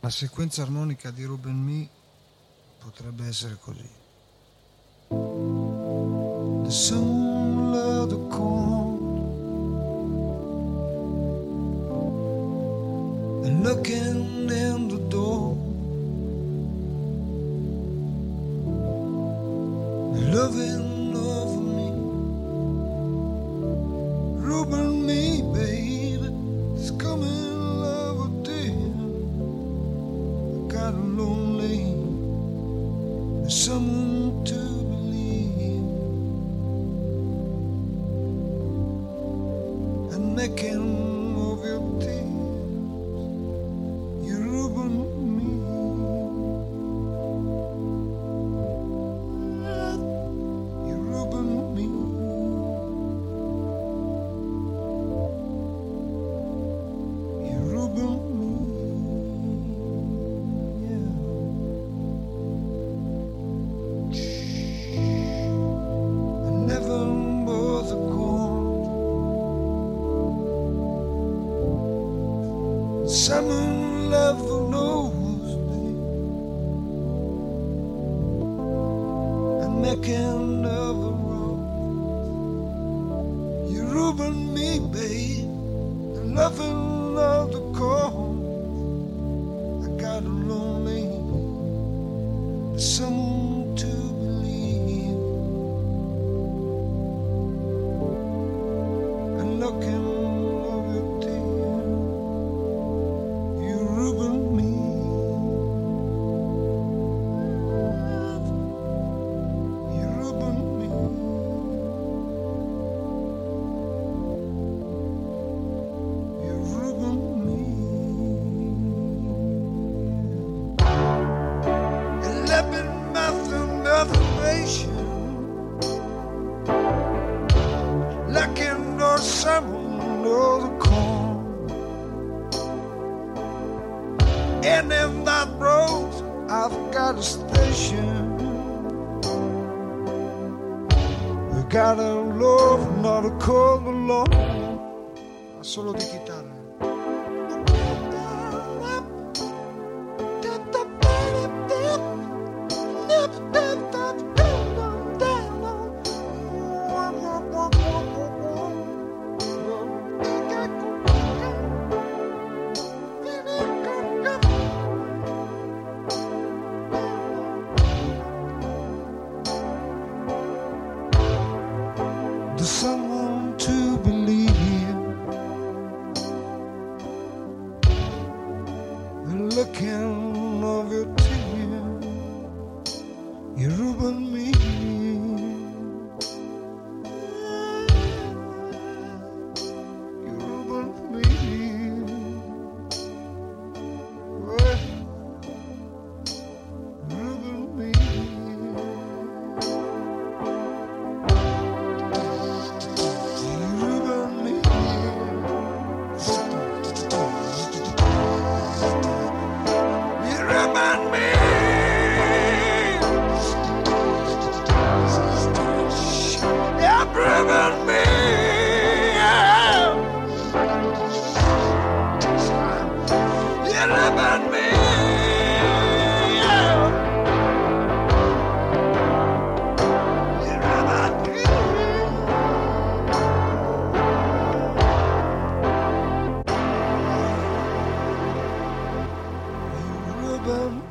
La sequenza armonica di Ruben Me potrebbe essere così. The soul of the corn and looking in the door, loving over me, Ruben Me, baby, it's coming love a day. Got a lonely, there's someone to believe, and making of your tears, you Ruben Me, you Ruben Me, you Ruben Me. Never was a corn. Someone love who knows me, and making of a road. You Ruben Me, babe, the loving of the corn. I got a lonely, someone to believe, and looking of your tears, you Ruben Me, you Ruben Me, you Ruben Me. 11 months of motivation, looking or someone or the corn, and in that road I've got a station. We got a love, not a cold alone. Solo di chitarra. There's someone to believe, the looking of your tears, you Ruben Me, you Ruben Me, well, Ruben Me. Ruben